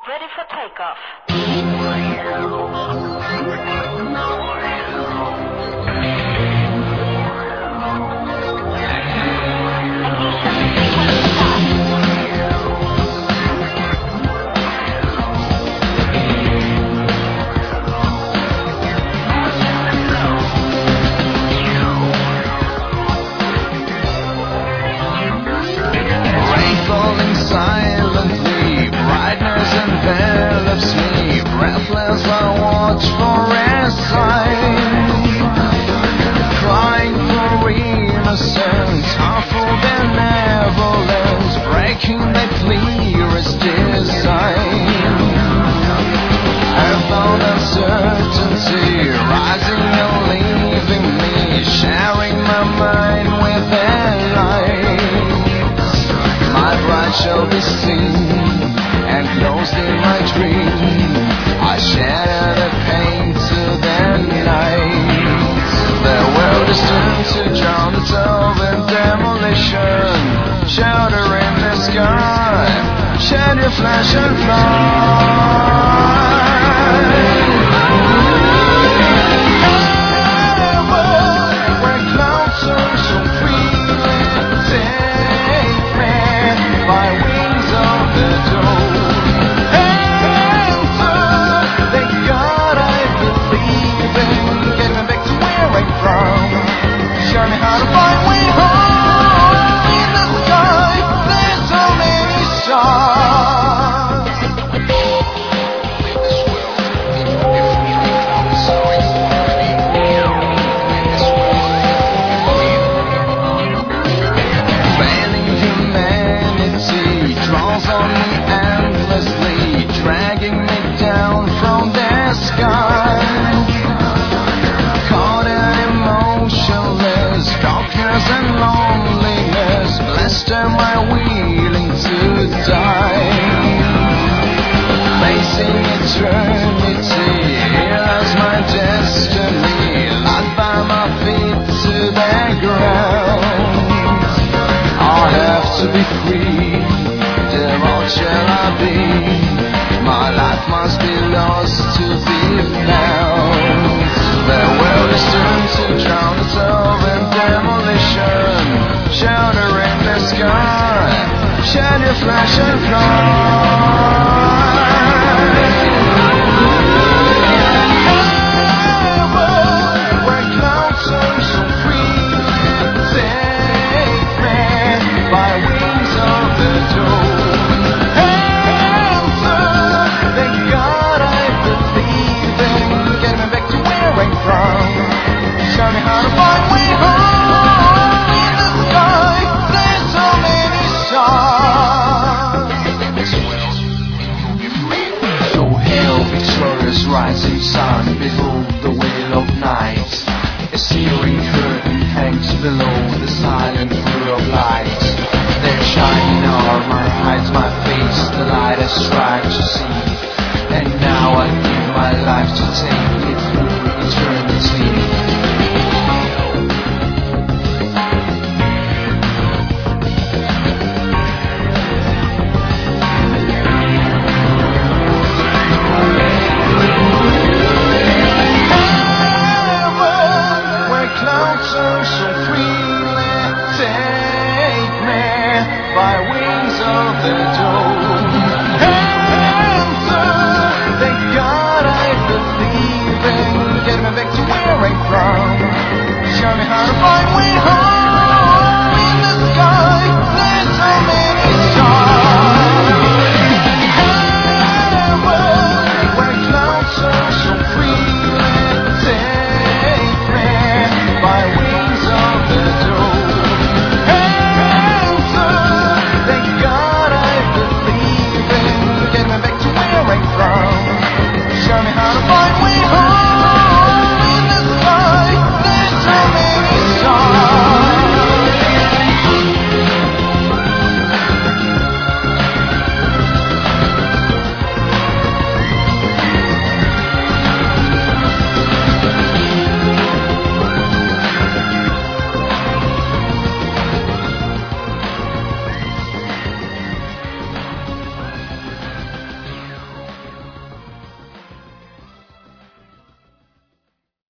Ready for takeoff. Envelops me, breathless I watch for a sign, crying for innocence, harmful benevolence, breaking the clearest design. I found uncertainty rising and leaving me, sharing my mind with their lights. My bride shall be seen and closed in my dream, I shatter the pain to the night. The world is doomed to drown itself in demolition. Shelter in the sky, shed your flesh and fly. Where clouds turn so freely, take me by wings of the dawn. Show me how to find way home. In the sky, there's so many stars. Failing humanity draws on me endlessly, dragging me down from the sky. And loneliness, blessed am I willing to die. Facing eternity, here lies my destiny, locked by my feet to the ground. I have to be free, devil shall I be, my life must be lost to be found. The world is doomed to drown itself in demolition. Shelter in the sky, shed your flesh and fly. Where clouds turn so freely, take me by wings of the dawn. Answer the God I believe in, get me back to where I'm from. Show me how to find way home. In the sky, there's so many stars. So hail, victorious rising sun, behold the wheel of night. A searing curtain hangs below the silent blue of light. Their shining armor hides my face, the light has struck.